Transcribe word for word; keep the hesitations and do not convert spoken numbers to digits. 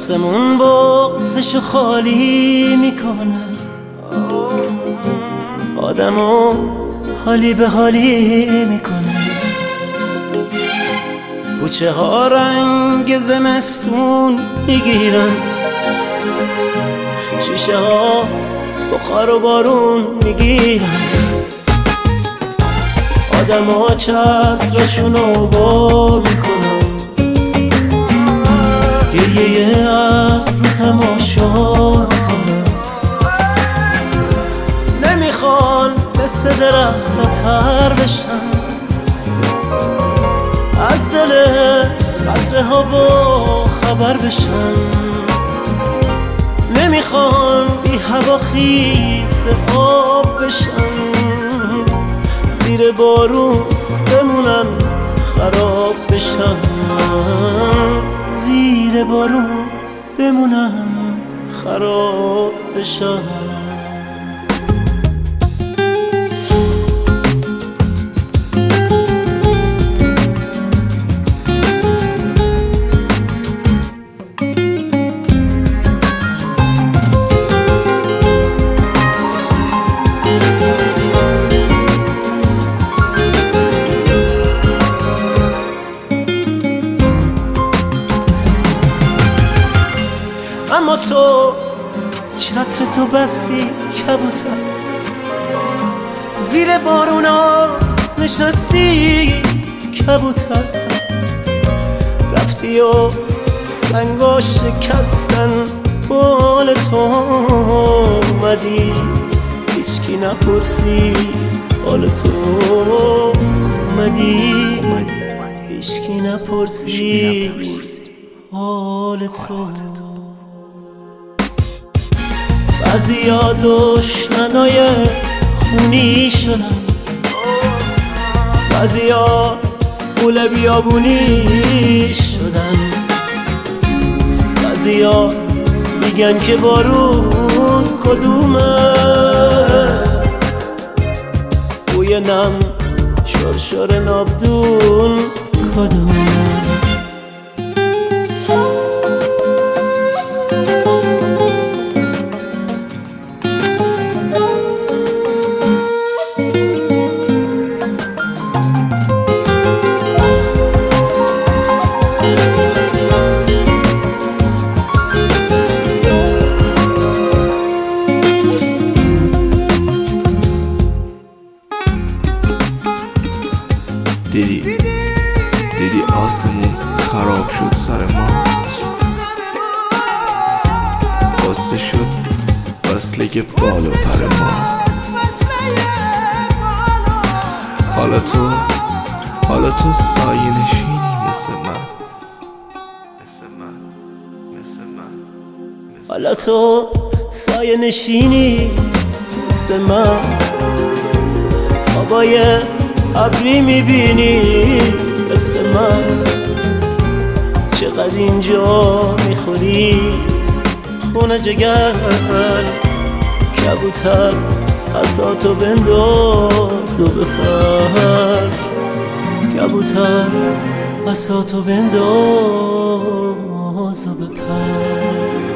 آسمون بغزشو خالی میکنه، آدمو حالی به حالی میکنه. کوچه ها رنگ زمستون میگیرن، شیشه ها بخار و بارون میگیرن. آدم ها چترشونو وا میکنن، گریه ابر تماشا میکنن. نمیخوان مثل درخت تر بشن، از دل قطره ها با خبر بشن. نمیخوان بی هوا خیس آب بشن، زیر بارون بمونن خراب بشن. زیر بارون بمونن خراب بشن. اما تو چتر تو بستی کبوتر، زیر بارونا نشستی کبوتر. رفتی و سنگا شکستن بال تو، اومدی هیچکی نپرسی حال تو. اومدی هیچکی نپرسی حال تو. بعضیا دشمنای خونی شدن، بعضیا غول بیابونی شدن. بعضیا میگن که بارون کدومه، بوی نم شرشر نابدون کدومه. دیدی دیدی آسمون خراب شد سر ما، بسته شد وصله بال و پر ما. حالا تو حالا تو سایه نشینی مثل من، مثل من مثل من. حالا تو سایه نشینی مثل من، خوابای ابری میبینی مثل من. چقدر اینجا میخوری خونه جگر، کبوتر عصاتو بنداز و بپر. کبوتر عصاتو بنداز و بپر.